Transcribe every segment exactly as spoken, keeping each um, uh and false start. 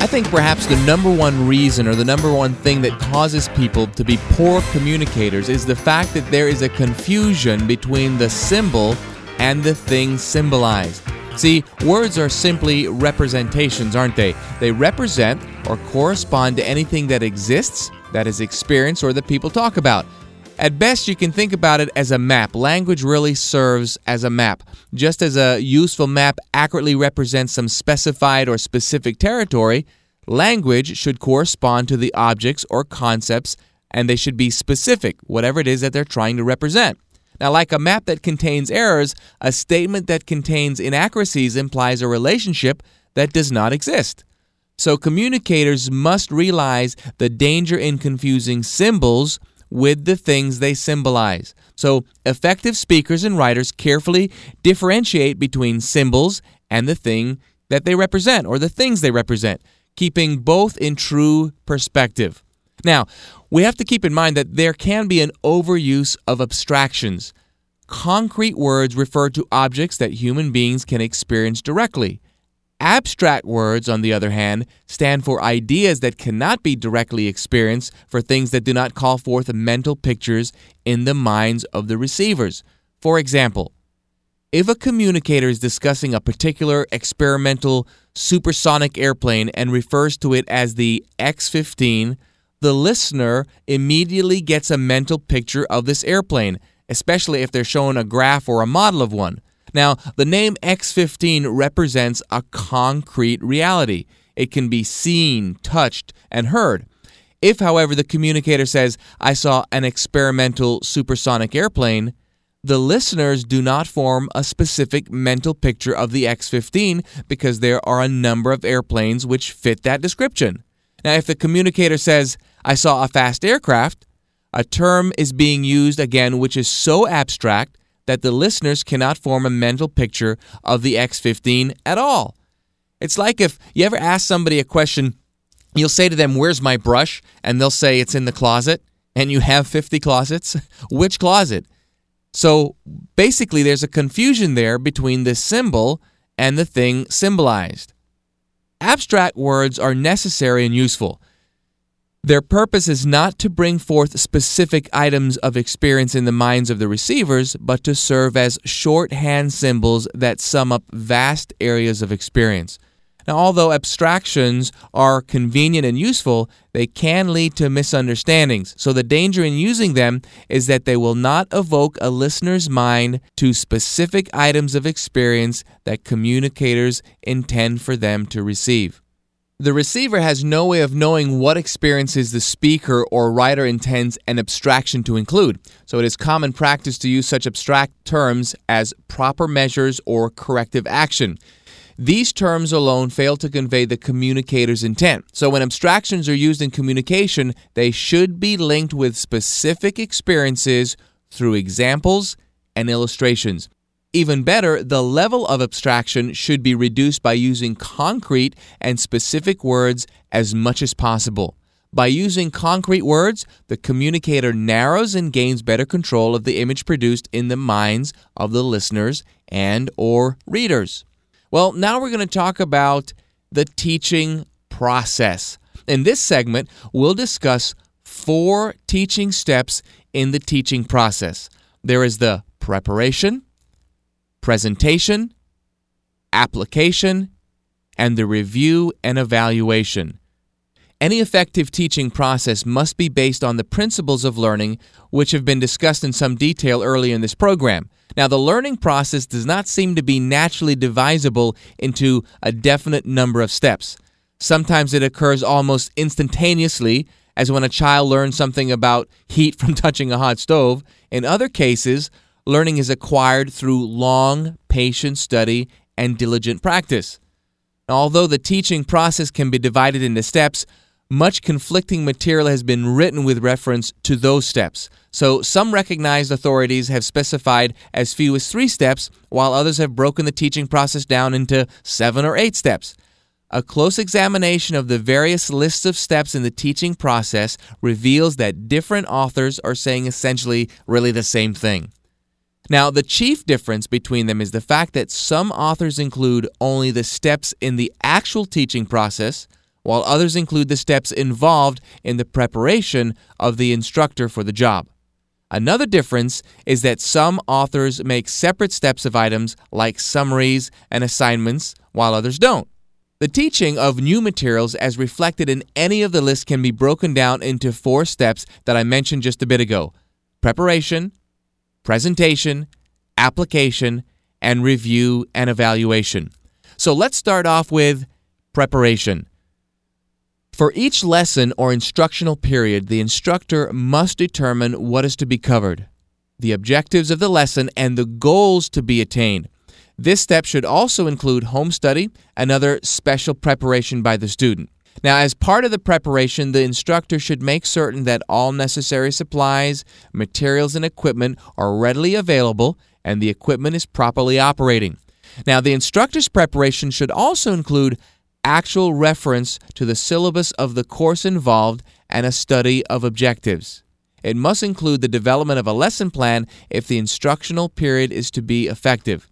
I think perhaps the number one reason or the number one thing that causes people to be poor communicators is the fact that there is a confusion between the symbol and the thing symbolized. See, words are simply representations, aren't they? They represent or correspond to anything that exists, that is experienced, or that people talk about. At best, you can think about it as a map. Language really serves as a map. Just as a useful map accurately represents some specified or specific territory, language should correspond to the objects or concepts, and they should be specific, whatever it is that they're trying to represent. Now, like a map that contains errors, a statement that contains inaccuracies implies a relationship that does not exist. So communicators must realize the danger in confusing symbols with the things they symbolize. So effective speakers and writers carefully differentiate between symbols and the thing that they represent, or the things they represent, keeping both in true perspective. Now, we have to keep in mind that there can be an overuse of abstractions. Concrete words refer to objects that human beings can experience directly. Abstract words, on the other hand, stand for ideas that cannot be directly experienced, for things that do not call forth mental pictures in the minds of the receivers. For example, if a communicator is discussing a particular experimental supersonic airplane and refers to it as the X fifteen, the listener immediately gets a mental picture of this airplane, especially if they're shown a graph or a model of one. Now, the name X fifteen represents a concrete reality. It can be seen, touched, and heard. If, however, the communicator says, "I saw an experimental supersonic airplane," the listeners do not form a specific mental picture of the X fifteen because there are a number of airplanes which fit that description. Now, if the communicator says, "I saw a fast aircraft," a term is being used again which is so abstract that the listeners cannot form a mental picture of the X fifteen at all. It's like if you ever ask somebody a question, you'll say to them, "Where's my brush?" And they'll say, "It's in the closet." And you have fifty closets? Which closet? So basically, there's a confusion there between the symbol and the thing symbolized. Abstract words are necessary and useful. Their purpose is not to bring forth specific items of experience in the minds of the receivers, but to serve as shorthand symbols that sum up vast areas of experience. Now, although abstractions are convenient and useful, they can lead to misunderstandings. So the danger in using them is that they will not evoke a listener's mind to specific items of experience that communicators intend for them to receive. The receiver has no way of knowing what experiences the speaker or writer intends an abstraction to include. So it is common practice to use such abstract terms as proper measures or corrective action. These terms alone fail to convey the communicator's intent. So when abstractions are used in communication, they should be linked with specific experiences through examples and illustrations. Even better, the level of abstraction should be reduced by using concrete and specific words as much as possible. By using concrete words, the communicator narrows and gains better control of the image produced in the minds of the listeners and or readers. Well, now we're going to talk about the teaching process. In this segment, we'll discuss four teaching steps in the teaching process. There is the preparation, presentation, application, and the review and evaluation. Any effective teaching process must be based on the principles of learning, which have been discussed in some detail earlier in this program. Now, the learning process does not seem to be naturally divisible into a definite number of steps. Sometimes it occurs almost instantaneously, as when a child learns something about heat from touching a hot stove. In other cases, learning is acquired through long, patient study and diligent practice. Now, although the teaching process can be divided into steps, much conflicting material has been written with reference to those steps. So some recognized authorities have specified as few as three steps, while others have broken the teaching process down into seven or eight steps. A close examination of the various lists of steps in the teaching process reveals that different authors are saying essentially really the same thing. Now, the chief difference between them is the fact that some authors include only the steps in the actual teaching process, while others include the steps involved in the preparation of the instructor for the job. Another difference is that some authors make separate steps of items like summaries and assignments, while others don't. The teaching of new materials as reflected in any of the lists can be broken down into four steps that I mentioned just a bit ago: preparation, presentation, application, and review and evaluation. So let's start off with preparation. For each lesson or instructional period, the instructor must determine what is to be covered, the objectives of the lesson, and the goals to be attained. This step should also include home study and other special preparation by the student. Now, as part of the preparation, the instructor should make certain that all necessary supplies, materials, and equipment are readily available and the equipment is properly operating. Now, the instructor's preparation should also include actual reference to the syllabus of the course involved and a study of objectives. It must include the development of a lesson plan if the instructional period is to be effective.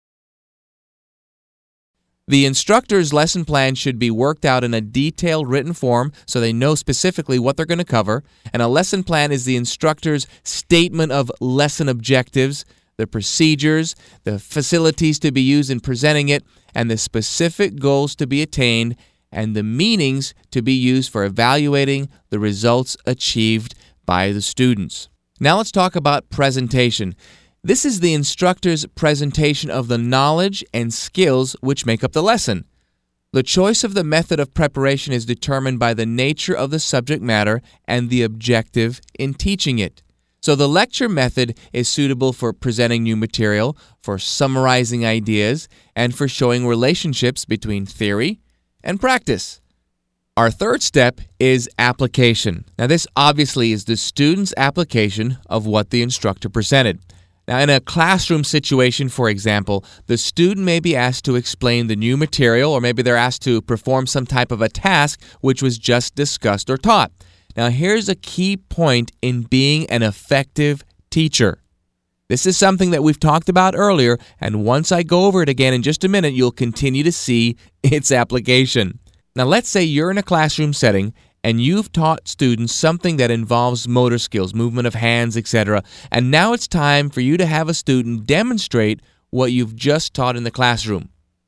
The instructor's lesson plan should be worked out in a detailed written form so they know specifically what they're going to cover, and a lesson plan is the instructor's statement of lesson objectives, the procedures, the facilities to be used in presenting it, and the specific goals to be attained, and the meanings to be used for evaluating the results achieved by the students. Now let's talk about presentation. This is the instructor's presentation of the knowledge and skills which make up the lesson. The choice of the method of preparation is determined by the nature of the subject matter and the objective in teaching it. So the lecture method is suitable for presenting new material, for summarizing ideas, and for showing relationships between theory and practice. Our third step is application. Now this obviously is the student's application of what the instructor presented. Now in a classroom situation, for example, the student may be asked to explain the new material, or maybe they're asked to perform some type of a task which was just discussed or taught. Now, here's a key point in being an effective teacher. This is something that we've talked about earlier, and once I go over it again in just a minute, you'll continue to see its application. Now, let's say you're in a classroom setting, and you've taught students something that involves motor skills, movement of hands, et cetera, and now it's time for you to have a student demonstrate what you've just taught in the classroom.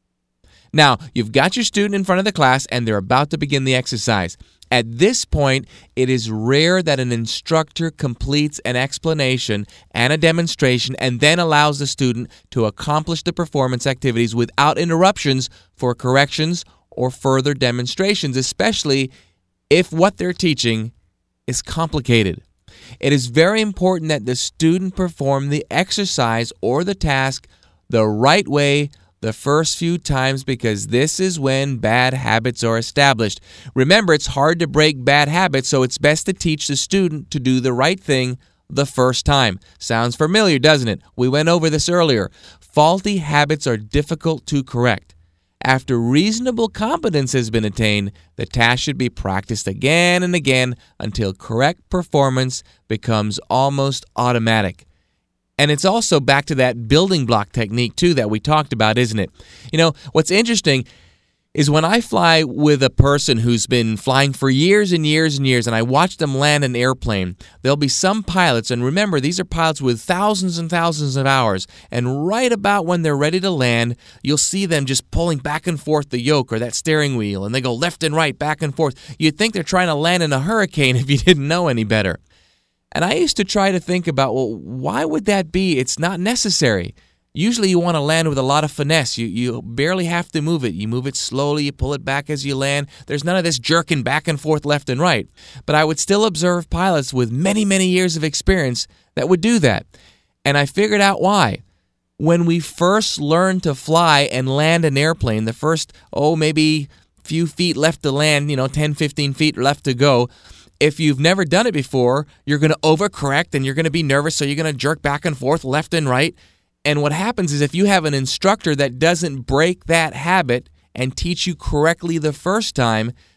Now, you've got your student in front of the class, and they're about to begin the exercise. At this point, it is rare that an instructor completes an explanation and a demonstration and then allows the student to accomplish the performance activities without interruptions for corrections or further demonstrations, especially if what they're teaching is complicated. It is very important that the student perform the exercise or the task the right way the first few times, because this is when bad habits are established. Remember, it's hard to break bad habits, so it's best to teach the student to do the right thing the first time. Sounds familiar, doesn't it? We went over this earlier. Faulty habits are difficult to correct. After reasonable competence has been attained, the task should be practiced again and again until correct performance becomes almost automatic. And it's also back to that building block technique, too, that we talked about, isn't it? You know, what's interesting is when I fly with a person who's been flying for years and years and years, and I watch them land an airplane, there'll be some pilots, and remember, these are pilots with thousands and thousands of hours, and right about when they're ready to land, you'll see them just pulling back and forth the yoke or that steering wheel, and they go left and right, back and forth. You'd think they're trying to land in a hurricane if you didn't know any better. And I used to try to think about, well, why would that be? It's not necessary. Usually you want to land with a lot of finesse. You you barely have to move it. You move it slowly, you pull it back as you land. There's none of this jerking back and forth left and right. But I would still observe pilots with many, many years of experience that would do that. And I figured out why. When we first learn to fly and land an airplane, the first, oh, maybe few feet left to land, you know, ten, fifteen feet left to go, if you've never done it before, you're going to overcorrect and you're going to be nervous, so you're going to jerk back and forth left and right. And what happens is if you have an instructor that doesn't break that habit and teach you correctly the first time,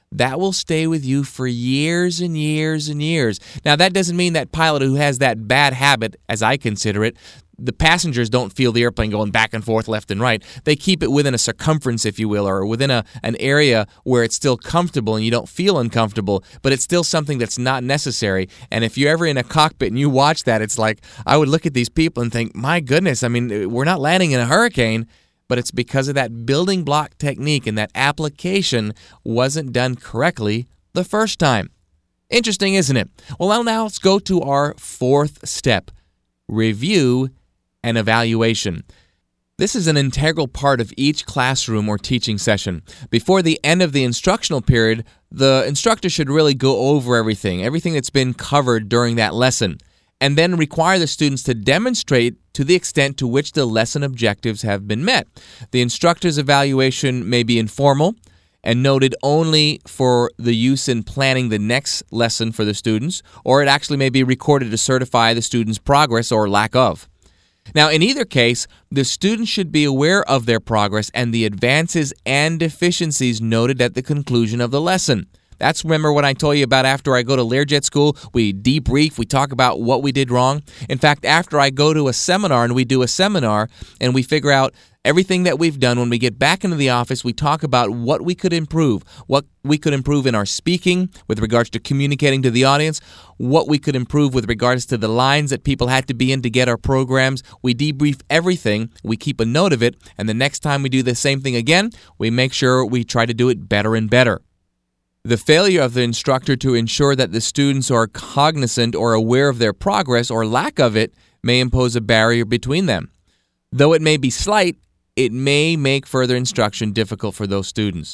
that will stay with you for years and years and years. Now, that doesn't mean that pilot who has that bad habit, as I consider it, the passengers don't feel the airplane going back and forth, left and right. They keep it within a circumference, if you will, or within a an area where it's still comfortable and you don't feel uncomfortable, but it's still something that's not necessary. And if you're ever in a cockpit and you watch that, it's like, I would look at these people and think, my goodness, I mean, we're not landing in a hurricane, but it's because of that building block technique and that application wasn't done correctly the first time. Interesting, isn't it? Well, now let's go to our fourth step, review and evaluation. This is an integral part of each classroom or teaching session. Before the end of the instructional period, the instructor should really go over everything, everything that's been covered during that lesson, and then require the students to demonstrate to the extent to which the lesson objectives have been met. The instructor's evaluation may be informal and noted only for the use in planning the next lesson for the students, or it actually may be recorded to certify the student's progress or lack of. Now, in either case, the students should be aware of their progress and the advances and deficiencies noted at the conclusion of the lesson. That's, remember what I told you about after I go to Learjet School, we debrief, we talk about what we did wrong. In fact, after I go to a seminar and we do a seminar and we figure out everything that we've done, when we get back into the office, we talk about what we could improve, what we could improve in our speaking with regards to communicating to the audience, what we could improve with regards to the lines that people had to be in to get our programs. We debrief everything, we keep a note of it, and the next time we do the same thing again, we make sure we try to do it better and better. The failure of the instructor to ensure that the students are cognizant or aware of their progress or lack of it may impose a barrier between them. Though it may be slight, it may make further instruction difficult for those students.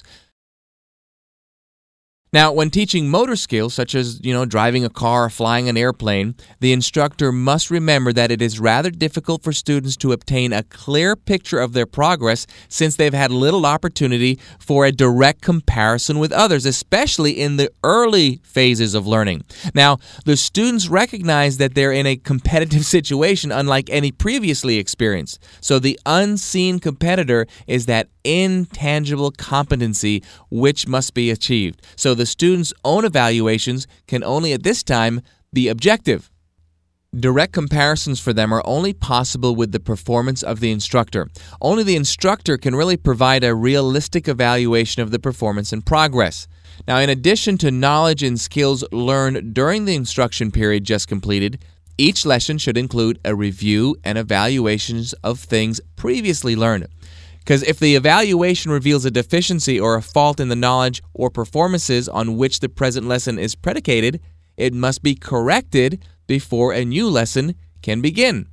Now, when teaching motor skills, such as, you know, driving a car or flying an airplane, the instructor must remember that it is rather difficult for students to obtain a clear picture of their progress since they've had little opportunity for a direct comparison with others, especially in the early phases of learning. Now, the students recognize that they're in a competitive situation unlike any previously experienced. So the unseen competitor is that intangible competency which must be achieved. So the students' own evaluations can only at this time be objective. Direct comparisons for them are only possible with the performance of the instructor. Only the instructor can really provide a realistic evaluation of the performance and progress. Now, in addition to knowledge and skills learned during the instruction period just completed, each lesson should include a review and evaluations of things previously learned. Because if the evaluation reveals a deficiency or a fault in the knowledge or performances on which the present lesson is predicated, it must be corrected before a new lesson can begin.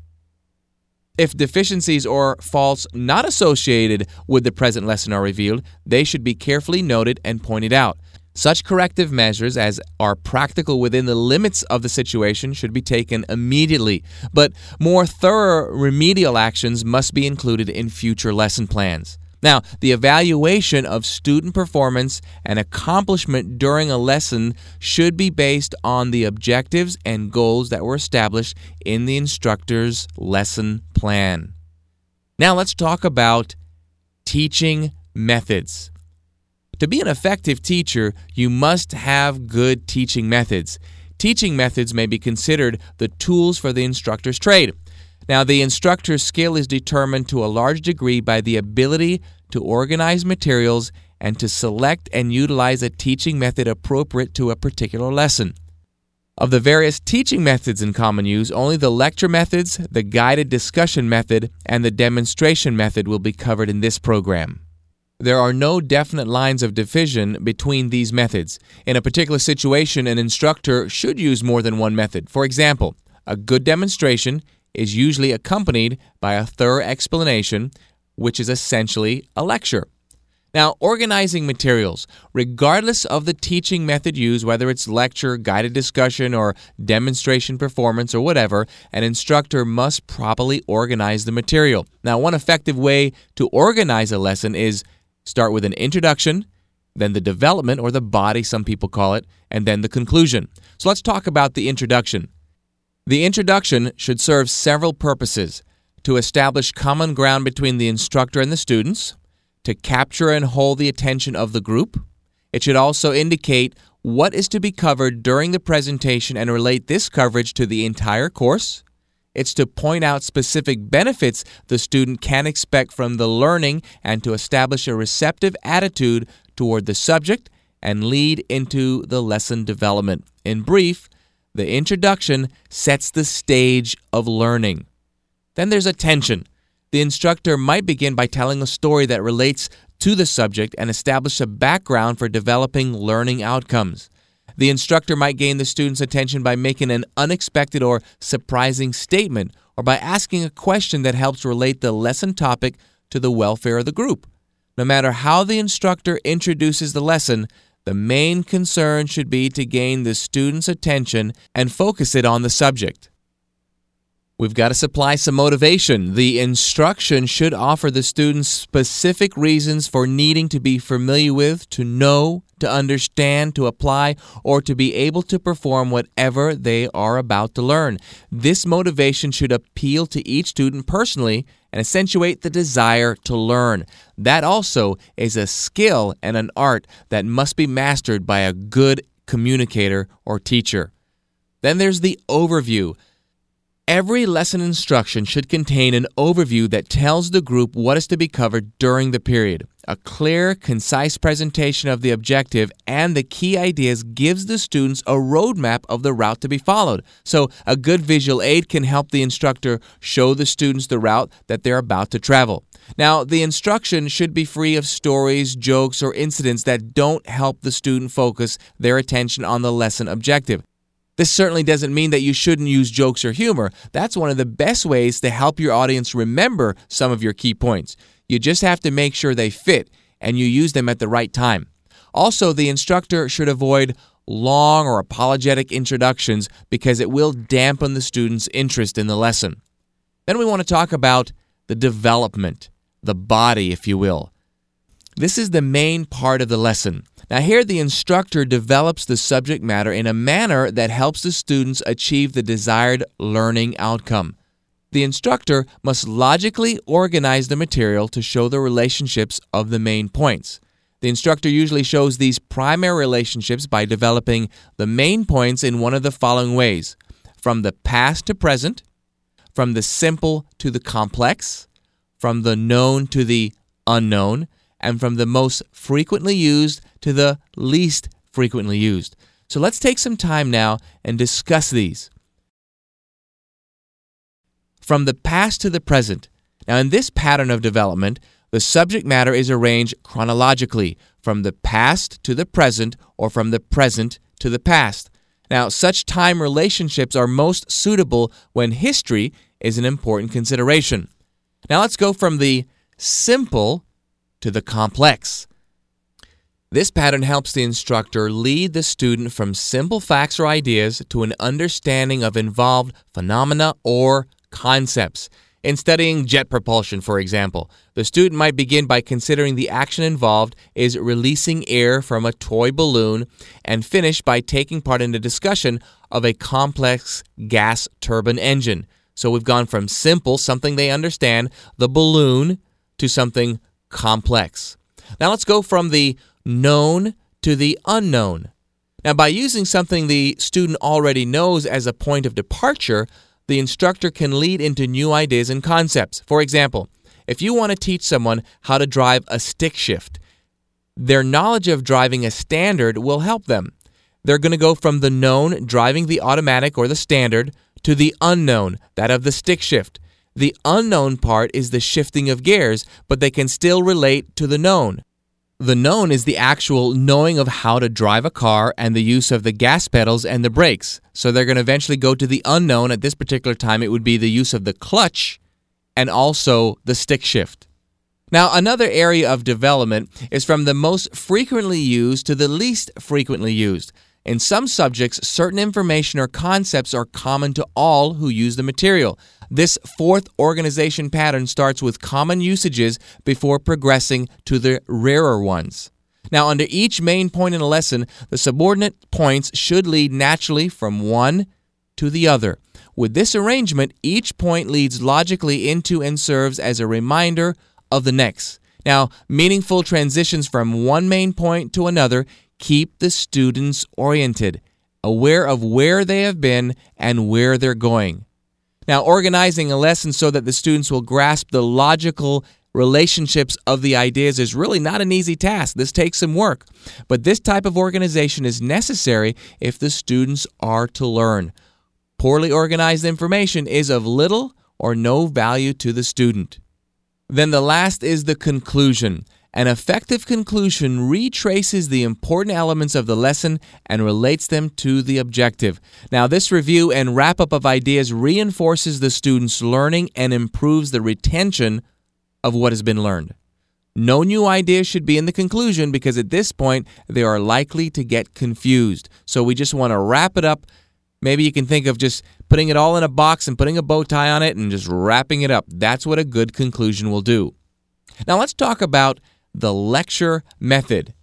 If deficiencies or faults not associated with the present lesson are revealed, they should be carefully noted and pointed out. Such corrective measures as are practical within the limits of the situation should be taken immediately, but more thorough remedial actions must be included in future lesson plans. Now, the evaluation of student performance and accomplishment during a lesson should be based on the objectives and goals that were established in the instructor's lesson plan. Now, let's talk about teaching methods. To be an effective teacher, you must have good teaching methods. Teaching methods may be considered the tools for the instructor's trade. Now, the instructor's skill is determined to a large degree by the ability to organize materials and to select and utilize a teaching method appropriate to a particular lesson. Of the various teaching methods in common use, only the lecture methods, the guided discussion method, and the demonstration method will be covered in this program. There are no definite lines of division between these methods. In a particular situation, an instructor should use more than one method. For example, a good demonstration is usually accompanied by a thorough explanation, which is essentially a lecture. Now, organizing materials, regardless of the teaching method used, whether it's lecture, guided discussion, or demonstration performance, or whatever, an instructor must properly organize the material. Now, one effective way to organize a lesson is start with an introduction, then the development, or the body, some people call it, and then the conclusion. So let's talk about the introduction. The introduction should serve several purposes: to establish common ground between the instructor and the students, to capture and hold the attention of the group, It should also indicate what is to be covered during the presentation and relate this coverage to the entire course. It's to point out specific benefits the student can expect from the learning and to establish a receptive attitude toward the subject and lead into the lesson development. In brief, the introduction sets the stage of learning. Then there's attention. The instructor might begin by telling a story that relates to the subject and establish a background for developing learning outcomes. The instructor might gain the student's attention by making an unexpected or surprising statement or by asking a question that helps relate the lesson topic to the welfare of the group. No matter how the instructor introduces the lesson, the main concern should be to gain the student's attention and focus it on the subject. We've got to supply some motivation. The instruction should offer the students specific reasons for needing to be familiar with, to know, to understand, to apply, or to be able to perform whatever they are about to learn. This motivation should appeal to each student personally and accentuate the desire to learn. That also is a skill and an art that must be mastered by a good communicator or teacher. Then there's the overview. Every lesson instruction should contain an overview that tells the group what is to be covered during the period. A clear, concise presentation of the objective and the key ideas gives the students a roadmap of the route to be followed. So a good visual aid can help the instructor show the students the route that they're about to travel. Now, the instruction should be free of stories, jokes, or incidents that don't help the student focus their attention on the lesson objective. This certainly doesn't mean that you shouldn't use jokes or humor. That's one of the best ways to help your audience remember some of your key points. You just have to make sure they fit and you use them at the right time. Also, the instructor should avoid long or apologetic introductions because it will dampen the student's interest in the lesson. Then we want to talk about the development, the body, if you will. This is the main part of the lesson. Now here the instructor develops the subject matter in a manner that helps the students achieve the desired learning outcome. The instructor must logically organize the material to show the relationships of the main points. The instructor usually shows these primary relationships by developing the main points in one of the following ways: from the past to present, from the simple to the complex, from the known to the unknown, and from the most frequently used to the least frequently used. So let's take some time now and discuss these. From the past to the present. Now, in this pattern of development, the subject matter is arranged chronologically from the past to the present or from the present to the past. Now, such time relationships are most suitable when history is an important consideration. Now, let's go from the simple to the complex. This pattern helps the instructor lead the student from simple facts or ideas to an understanding of involved phenomena or concepts. In studying jet propulsion, for example, the student might begin by considering the action involved is releasing air from a toy balloon and finish by taking part in a discussion of a complex gas turbine engine. So we've gone from simple, something they understand, the balloon, to something complex. Now let's go from the known to the unknown. Now by using something the student already knows as a point of departure, the instructor can lead into new ideas and concepts. For example, if you want to teach someone how to drive a stick shift, their knowledge of driving a standard will help them. They're going to go from the known, driving the automatic or the standard, to the unknown, that of the stick shift. The unknown part is the shifting of gears, but they can still relate to the known. The known is the actual knowing of how to drive a car and the use of the gas pedals and the brakes. So they're going to eventually go to the unknown. At this particular time, it would be the use of the clutch and also the stick shift. Now, another area of development is from the most frequently used to the least frequently used. In some subjects, certain information or concepts are common to all who use the material. This fourth organization pattern starts with common usages before progressing to the rarer ones. Now, under each main point in a lesson, the subordinate points should lead naturally from one to the other. With this arrangement, each point leads logically into and serves as a reminder of the next. Now, meaningful transitions from one main point to another keep the students oriented, aware of where they have been and where they're going. Now, organizing a lesson so that the students will grasp the logical relationships of the ideas is really not an easy task. This takes some work. But this type of organization is necessary if the students are to learn. Poorly organized information is of little or no value to the student. Then the last is the conclusion. An effective conclusion retraces the important elements of the lesson and relates them to the objective. Now, this review and wrap-up of ideas reinforces the student's learning and improves the retention of what has been learned. No new ideas should be in the conclusion because at this point, they are likely to get confused. So we just want to wrap it up. Maybe you can think of just putting it all in a box and putting a bow tie on it and just wrapping it up. That's what a good conclusion will do. Now, let's talk about the lecture method.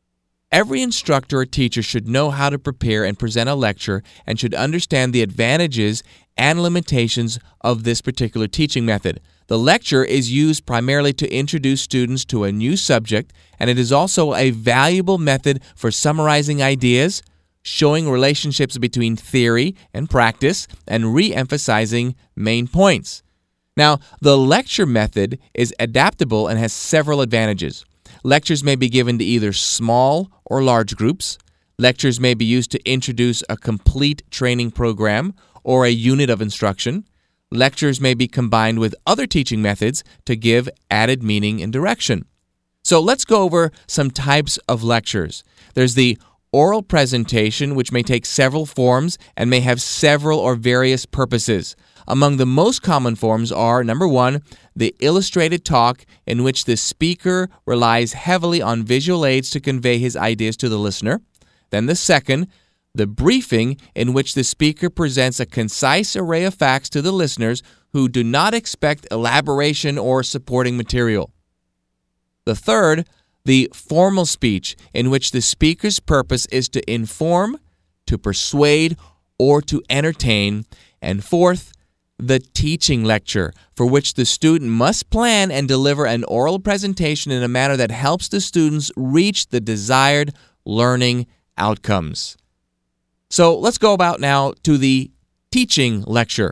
Every instructor or teacher should know how to prepare and present a lecture and should understand the advantages and limitations of this particular teaching method. The lecture is used primarily to introduce students to a new subject, and it is also a valuable method for summarizing ideas, showing relationships between theory and practice, and re-emphasizing main points. Now, the lecture method is adaptable and has several advantages. Lectures may be given to either small or large groups. Lectures may be used to introduce a complete training program or a unit of instruction. Lectures may be combined with other teaching methods to give added meaning and direction. So let's go over some types of lectures. There's the oral presentation, which may take several forms and may have several or various purposes. Among the most common forms are, number one, the illustrated talk, in which the speaker relies heavily on visual aids to convey his ideas to the listener. Then the second, the briefing, in which the speaker presents a concise array of facts to the listeners who do not expect elaboration or supporting material. The third, the formal speech, in which the speaker's purpose is to inform, to persuade, or to entertain. And fourth, the teaching lecture, for which the student must plan and deliver an oral presentation in a manner that helps the students reach the desired learning outcomes. So let's go about now to the teaching lecture.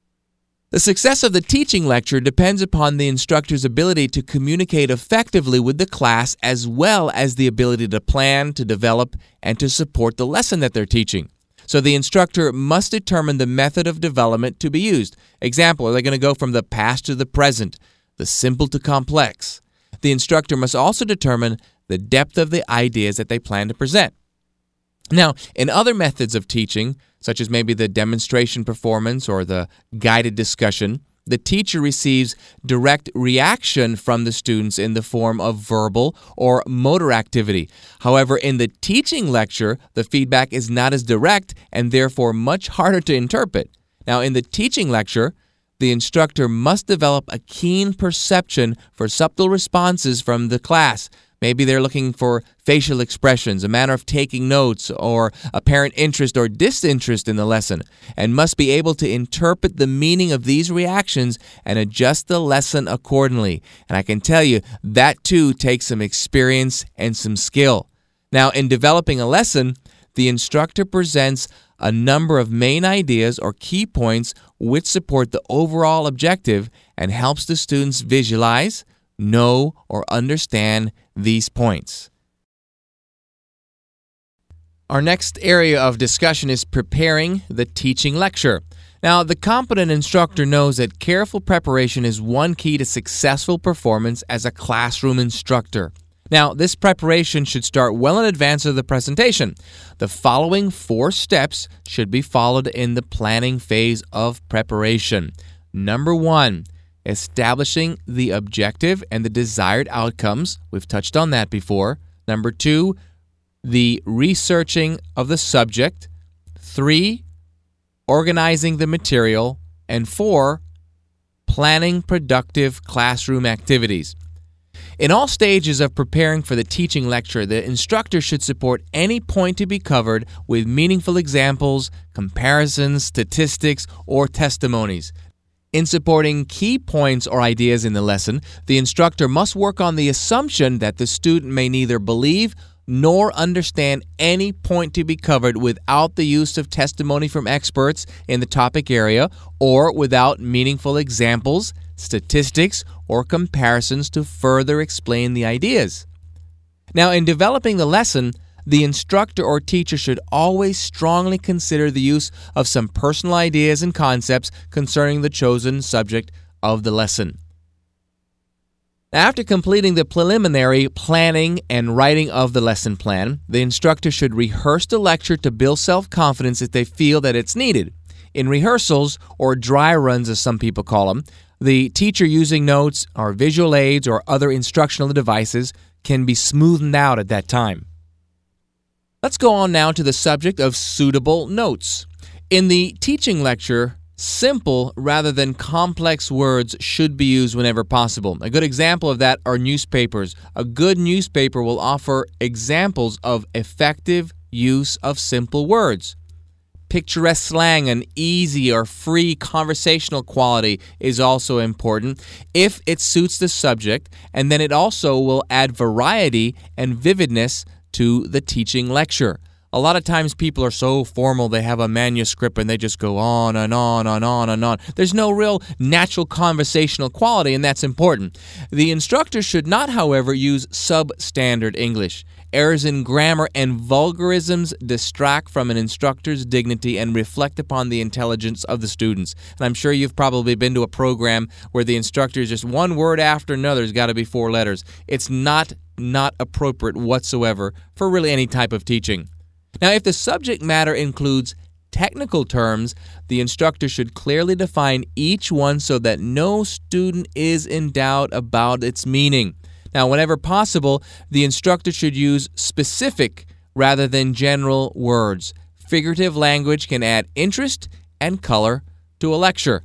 The success of the teaching lecture depends upon the instructor's ability to communicate effectively with the class, as well as the ability to plan, to develop, and to support the lesson that they're teaching. So the instructor must determine the method of development to be used. Example, are they going to go from the past to the present, the simple to complex? The instructor must also determine the depth of the ideas that they plan to present. Now, in other methods of teaching, such as maybe the demonstration performance or the guided discussion, the teacher receives direct reaction from the students in the form of verbal or motor activity. However, in the teaching lecture, the feedback is not as direct and therefore much harder to interpret. Now, in the teaching lecture, the instructor must develop a keen perception for subtle responses from the class. Maybe they're looking for facial expressions, a manner of taking notes, or apparent interest or disinterest in the lesson, and must be able to interpret the meaning of these reactions and adjust the lesson accordingly. And I can tell you, that too takes some experience and some skill. Now, in developing a lesson, the instructor presents a number of main ideas or key points which support the overall objective and helps the students visualize, know, or understand these points. Our next area of discussion is preparing the teaching lecture. Now, the competent instructor knows that careful preparation is one key to successful performance as a classroom instructor. Now, this preparation should start well in advance of the presentation. The following four steps should be followed in the planning phase of preparation. Number one, establishing the objective and the desired outcomes. We've touched on that before. Number two, the researching of the subject. Three, organizing the material. And four, planning productive classroom activities. In all stages of preparing for the teaching lecture, the instructor should support any point to be covered with meaningful examples, comparisons, statistics, or testimonies. In supporting key points or ideas in the lesson, the instructor must work on the assumption that the student may neither believe nor understand any point to be covered without the use of testimony from experts in the topic area or without meaningful examples, statistics, or comparisons to further explain the ideas. Now, in developing the lesson, the instructor or teacher should always strongly consider the use of some personal ideas and concepts concerning the chosen subject of the lesson. After completing the preliminary planning and writing of the lesson plan, the instructor should rehearse the lecture to build self-confidence if they feel that it's needed. In rehearsals, or dry runs as some people call them, the teacher using notes or visual aids or other instructional devices can be smoothed out at that time. Let's go on now to the subject of suitable notes. In the teaching lecture, simple rather than complex words should be used whenever possible. A good example of that are newspapers. A good newspaper will offer examples of effective use of simple words. Picturesque slang and easy or free conversational quality is also important if it suits the subject, and then it also will add variety and vividness to the teaching lecture. A lot of times people are so formal, they have a manuscript and they just go on and on and on and on. There's no real natural conversational quality, and that's important. The instructor should not, however, use substandard English. Errors in grammar and vulgarisms distract from an instructor's dignity and reflect upon the intelligence of the students. And I'm sure you've probably been to a program where the instructor is just one word after another has got to be four letters. It's not, not appropriate whatsoever for really any type of teaching. Now, if the subject matter includes technical terms, the instructor should clearly define each one so that no student is in doubt about its meaning. Now, whenever possible, the instructor should use specific rather than general words. Figurative language can add interest and color to a lecture.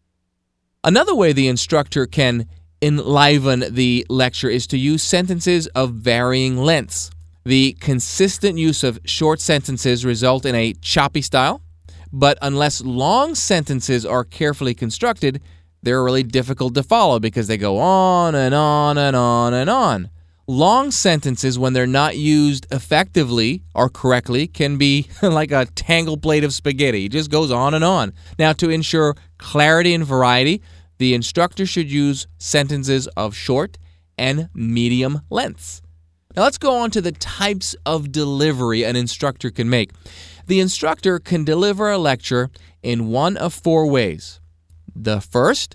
Another way the instructor can enliven the lecture is to use sentences of varying lengths. The consistent use of short sentences result in a choppy style, but unless long sentences are carefully constructed, they're really difficult to follow because they go on and on and on and on. Long sentences, when they're not used effectively or correctly, can be like a tangled plate of spaghetti. It just goes on and on. Now, to ensure clarity and variety, the instructor should use sentences of short and medium lengths. Now let's go on to the types of delivery an instructor can make. The instructor can deliver a lecture in one of four ways. The first,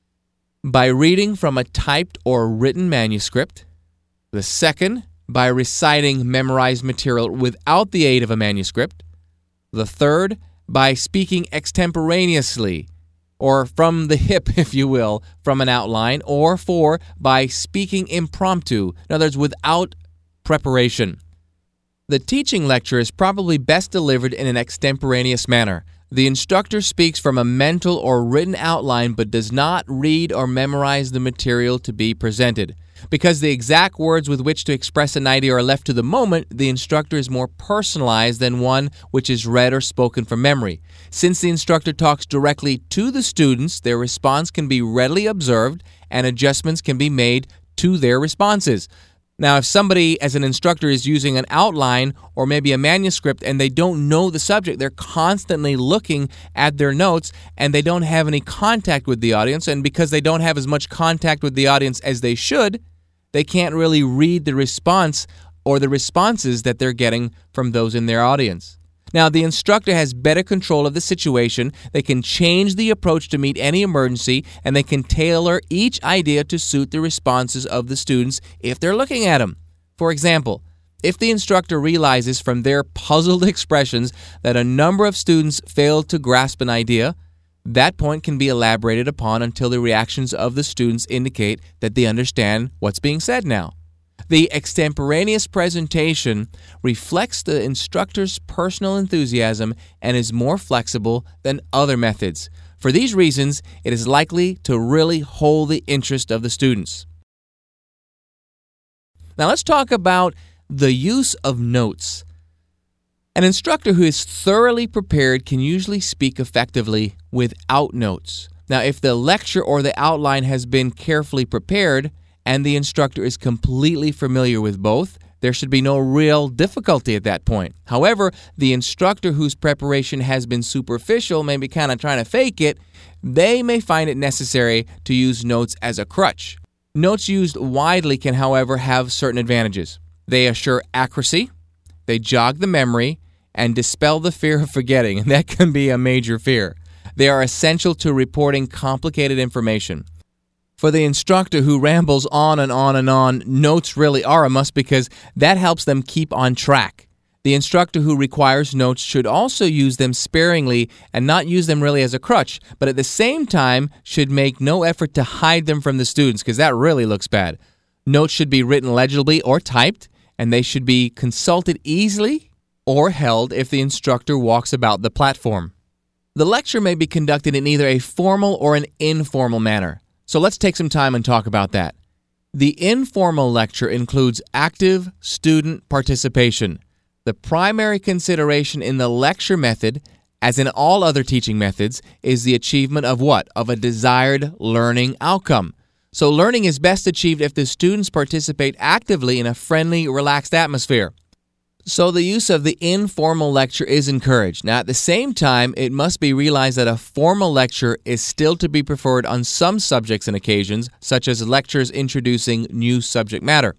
by reading from a typed or written manuscript. The second, by reciting memorized material without the aid of a manuscript. The third, by speaking extemporaneously, or from the hip, if you will, from an outline, or four, by speaking impromptu, in other words, without preparation. The teaching lecture is probably best delivered in an extemporaneous manner. The instructor speaks from a mental or written outline but does not read or memorize the material to be presented. Because the exact words with which to express an idea are left to the moment, the instructor is more personalized than one which is read or spoken from memory. Since the instructor talks directly to the students, their response can be readily observed and adjustments can be made to their responses. Now, if somebody as an instructor is using an outline or maybe a manuscript and they don't know the subject, they're constantly looking at their notes and they don't have any contact with the audience, and because they don't have as much contact with the audience as they should, they can't really read the response or the responses that they're getting from those in their audience. Now, the instructor has better control of the situation. They can change the approach to meet any emergency, and they can tailor each idea to suit the responses of the students if they're looking at them. For example, if the instructor realizes from their puzzled expressions that a number of students failed to grasp an idea, that point can be elaborated upon until the reactions of the students indicate that they understand what's being said now. The extemporaneous presentation reflects the instructor's personal enthusiasm and is more flexible than other methods. For these reasons, it is likely to really hold the interest of the students. Now let's talk about the use of notes. An instructor who is thoroughly prepared can usually speak effectively without notes. Now, if the lecture or the outline has been carefully prepared, and the instructor is completely familiar with both, There should be no real difficulty at that point. However, the instructor whose preparation has been superficial, maybe kind of trying to fake it, they may find it necessary to use notes as a crutch. Notes used widely can, however, have certain advantages. They assure accuracy, they jog the memory, and dispel the fear of forgetting, and that can be a major fear. They are essential to reporting complicated information. For the instructor who rambles on and on and on, notes really are a must because that helps them keep on track. The instructor who requires notes should also use them sparingly and not use them really as a crutch, but at the same time should make no effort to hide them from the students because that really looks bad. Notes should be written legibly or typed, and they should be consulted easily or held if the instructor walks about the platform. The lecture may be conducted in either a formal or an informal manner. So let's take some time and talk about that. The informal lecture includes active student participation. The primary consideration in the lecture method, as in all other teaching methods, is the achievement of what? Of a desired learning outcome. So learning is best achieved if the students participate actively in a friendly, relaxed atmosphere. So the use of the informal lecture is encouraged. Now, at the same time, it must be realized that a formal lecture is still to be preferred on some subjects and occasions, such as lectures introducing new subject matter.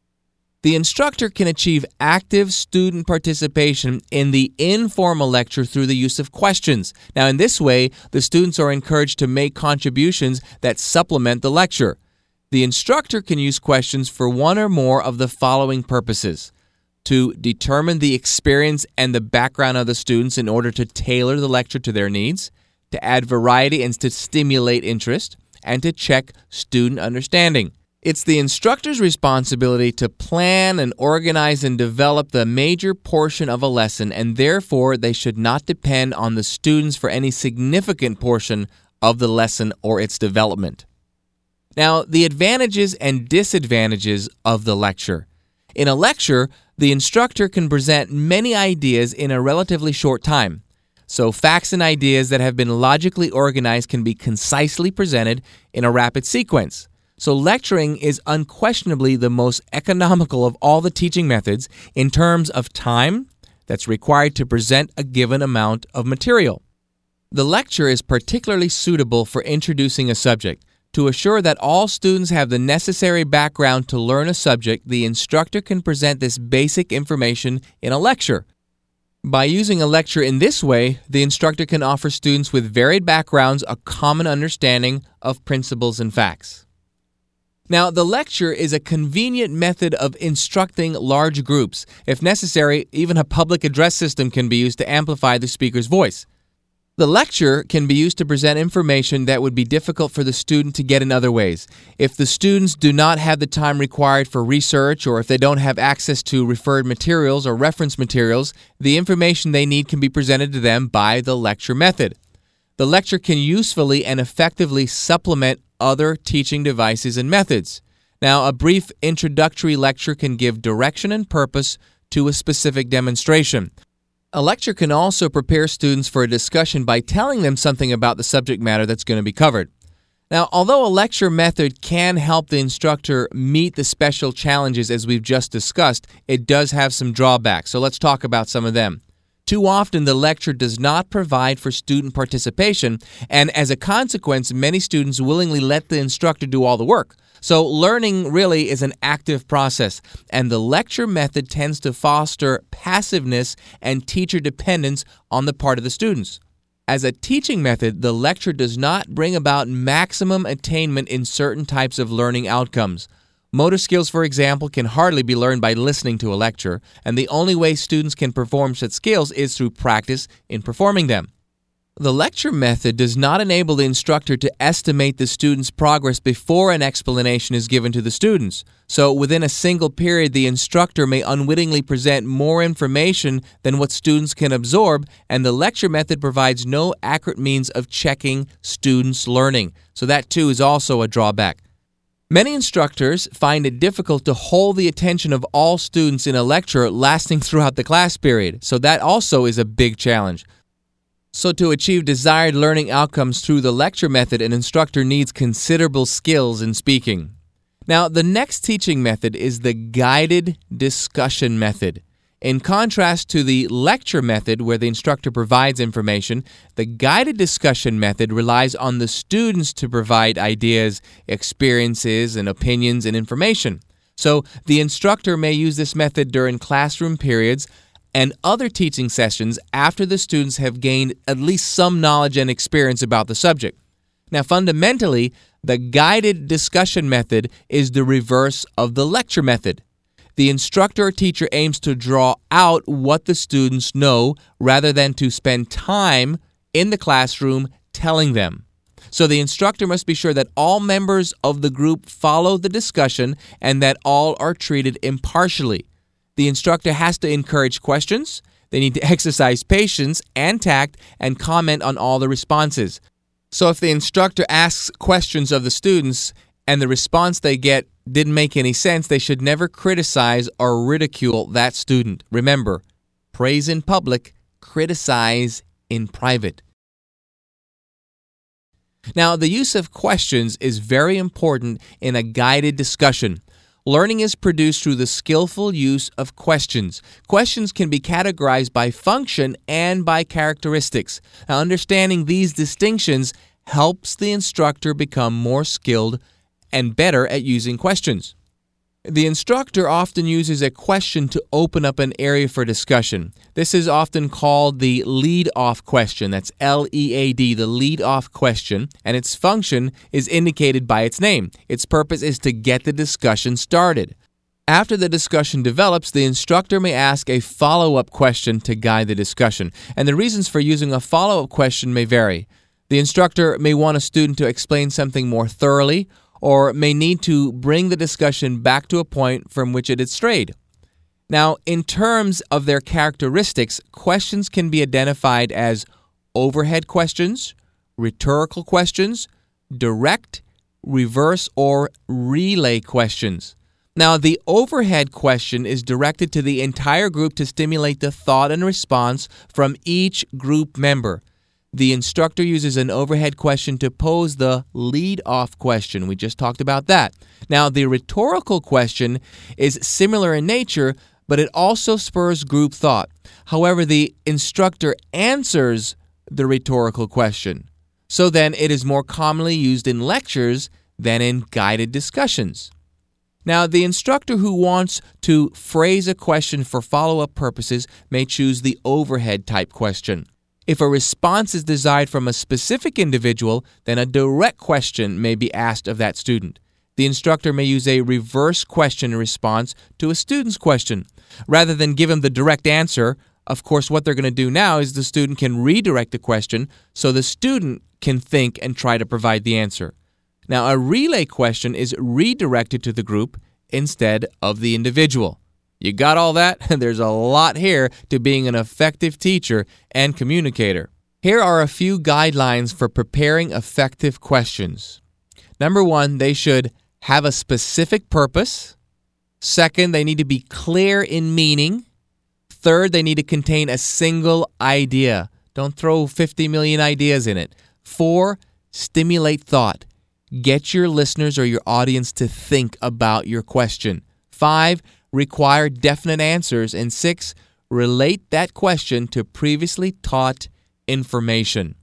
The instructor can achieve active student participation in the informal lecture through the use of questions. Now, in this way, the students are encouraged to make contributions that supplement the lecture. The instructor can use questions for one or more of the following purposes: to determine the experience and the background of the students in order to tailor the lecture to their needs, to add variety and to stimulate interest, and to check student understanding. It's the instructor's responsibility to plan and organize and develop the major portion of a lesson, and therefore they should not depend on the students for any significant portion of the lesson or its development. Now, the advantages and disadvantages of the lecture. In a lecture, the instructor can present many ideas in a relatively short time. So facts and ideas that have been logically organized can be concisely presented in a rapid sequence. So lecturing is unquestionably the most economical of all the teaching methods in terms of time that's required to present a given amount of material. The lecture is particularly suitable for introducing a subject. To assure that all students have the necessary background to learn a subject, the instructor can present this basic information in a lecture. By using a lecture in this way, the instructor can offer students with varied backgrounds a common understanding of principles and facts. Now, the lecture is a convenient method of instructing large groups. If necessary, even a public address system can be used to amplify the speaker's voice. The lecture can be used to present information that would be difficult for the student to get in other ways. If the students do not have the time required for research, or if they don't have access to referred materials or reference materials, the information they need can be presented to them by the lecture method. The lecture can usefully and effectively supplement other teaching devices and methods. Now, a brief introductory lecture can give direction and purpose to a specific demonstration. A lecture can also prepare students for a discussion by telling them something about the subject matter that's going to be covered. Now, although a lecture method can help the instructor meet the special challenges as we've just discussed, it does have some drawbacks. So let's talk about some of them. Too often, the lecture does not provide for student participation, and as a consequence, many students willingly let the instructor do all the work. So learning really is an active process, and the lecture method tends to foster passiveness and teacher dependence on the part of the students. As a teaching method, the lecture does not bring about maximum attainment in certain types of learning outcomes. Motor skills, for example, can hardly be learned by listening to a lecture, and the only way students can perform such skills is through practice in performing them. The lecture method does not enable the instructor to estimate the student's progress before an explanation is given to the students. So within a single period, the instructor may unwittingly present more information than what students can absorb, and the lecture method provides no accurate means of checking students' learning. So that too is also a drawback. Many instructors find it difficult to hold the attention of all students in a lecture lasting throughout the class period. So that also is a big challenge. So to achieve desired learning outcomes through the lecture method, an instructor needs considerable skills in speaking. Now, the next teaching method is the guided discussion method. In contrast to the lecture method where the instructor provides information, the guided discussion method relies on the students to provide ideas, experiences, and opinions and information. So the instructor may use this method during classroom periods and other teaching sessions after the students have gained at least some knowledge and experience about the subject. Now, fundamentally, the guided discussion method is the reverse of the lecture method. The instructor or teacher aims to draw out what the students know rather than to spend time in the classroom telling them. So the instructor must be sure that all members of the group follow the discussion and that all are treated impartially. The instructor has to encourage questions. They need to exercise patience and tact and comment on all the responses. So if the instructor asks questions of the students and the response they get didn't make any sense, they should never criticize or ridicule that student. Remember, praise in public, criticize in private. Now, the use of questions is very important in a guided discussion. Learning is produced through the skillful use of questions. Questions can be categorized by function and by characteristics. Now, understanding these distinctions helps the instructor become more skilled and better at using questions. The instructor often uses a question to open up an area for discussion. This is often called the lead-off question. That's L E A D, the lead-off question, and its function is indicated by its name. Its purpose is to get the discussion started. After the discussion develops, the instructor may ask a follow-up question to guide the discussion, and the reasons for using a follow-up question may vary. The instructor may want a student to explain something more thoroughly, or may need to bring the discussion back to a point from which it had strayed. Now, in terms of their characteristics, questions can be identified as overhead questions, rhetorical questions, direct, reverse, or relay questions. Now, the overhead question is directed to the entire group to stimulate the thought and response from each group member. The instructor uses an overhead question to pose the lead-off question. We just talked about that. Now, the rhetorical question is similar in nature, but it also spurs group thought. However, the instructor answers the rhetorical question. So then, it is more commonly used in lectures than in guided discussions. Now, the instructor who wants to phrase a question for follow-up purposes may choose the overhead type question. If a response is desired from a specific individual, then a direct question may be asked of that student. The instructor may use a reverse question in response to a student's question. Rather than give him the direct answer, of course, what they're going to do now is the student can redirect the question so the student can think and try to provide the answer. Now, a relay question is redirected to the group instead of the individual. You got all that? There's a lot here to being an effective teacher and communicator. Here are a few guidelines for preparing effective questions. Number one, they should have a specific purpose. Second, they need to be clear in meaning. Third, they need to contain a single idea. Don't throw fifty million ideas in it. Four, stimulate thought. Get your listeners or your audience to think about your question. Five, require definite answers. And six, relate that question to previously taught information.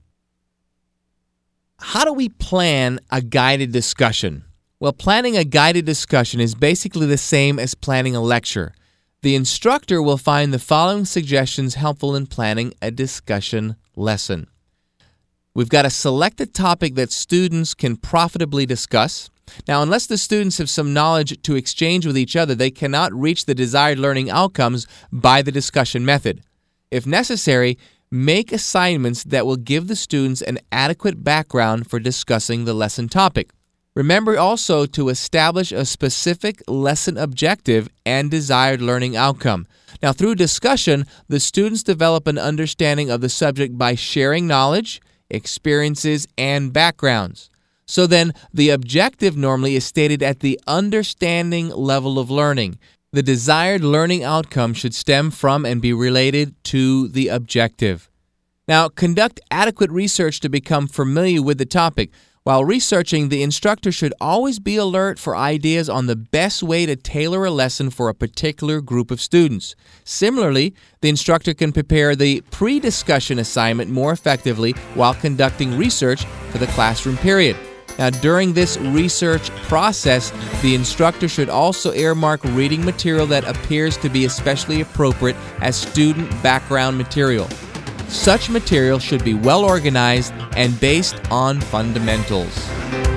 How do we plan a guided discussion? Well, planning a guided discussion is basically the same as planning a lecture. The instructor will find the following suggestions helpful in planning a discussion lesson. We've got to select a topic that students can profitably discuss. Now, unless the students have some knowledge to exchange with each other, they cannot reach the desired learning outcomes by the discussion method. If necessary, make assignments that will give the students an adequate background for discussing the lesson topic. Remember also to establish a specific lesson objective and desired learning outcome. Now, through discussion, the students develop an understanding of the subject by sharing knowledge, experiences, and backgrounds. So then, the objective normally is stated at the understanding level of learning. The desired learning outcome should stem from and be related to the objective. Now, conduct adequate research to become familiar with the topic. While researching, the instructor should always be alert for ideas on the best way to tailor a lesson for a particular group of students. Similarly, the instructor can prepare the pre-discussion assignment more effectively while conducting research for the classroom period. Now, during this research process, the instructor should also earmark reading material that appears to be especially appropriate as student background material. Such material should be well organized and based on fundamentals.